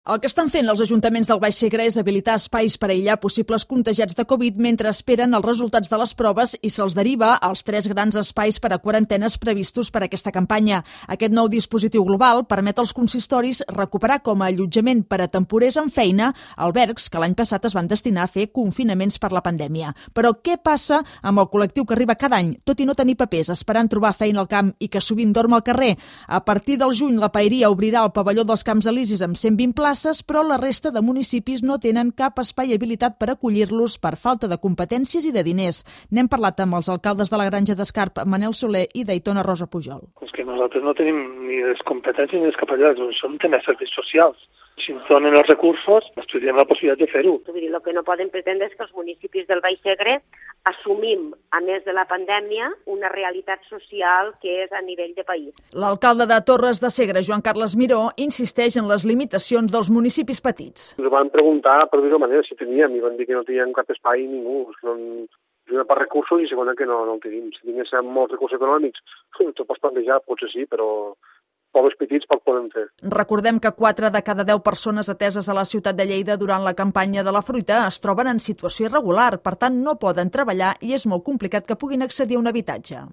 El que estan fent els ajuntaments del Baix Segre és habilitar espais per aïllar possibles contagiats de Covid mentre esperen els resultats de les proves i se'ls deriva als 3 grans espais per a quarantenes previstos per a aquesta campanya. Aquest nou dispositiu global permet als consistoris recuperar com a allotjament per a temporers en feina albergs que l'any passat es van destinar a fer confinaments per la pandèmia. Però què passa amb el col·lectiu que arriba cada any, tot i no tenir papers, esperant trobar feina al camp i que sovint dorm al carrer? A partir del juny, la Paeria obrirà el pavelló dels Camps Elisis amb 120 places, però la resta de municipis no tenen cap espai habilitat per acollir-los per falta de competències i de diners. N'hem parlat amb els alcaldes de la Granja d'Escarp, Manel Soler, i d'Aitona Rosa Pujol. És que nosaltres no tenim ni les competències ni les capacitats, som temes serveis socials. Si ens donen els recursos, estudiem la possibilitat de fer-ho. El que no poden pretendre és que els municipis del Baix Segre assumim, a més de la pandèmia, una realitat social que és a nivell de país. L'alcalde de Torres de Segre, Joan Carles Miró, insisteix en les limitacions dels municipis petits. Ens van preguntar, per dir-ho manera, si teníem, i van dir que no teníem cap espai ningú. Primer per recursos i segona que no el tenim. Si tinguéssim molts recursos econòmics, t'ho pots plantejar, potser sí, però pocs petits poc poden fer. Recordem que 4 de cada 10 persones ateses a la ciutat de Lleida durant la campanya de la fruita es troben en situació irregular, per tant no poden treballar i és molt complicat que puguin accedir a un habitatge.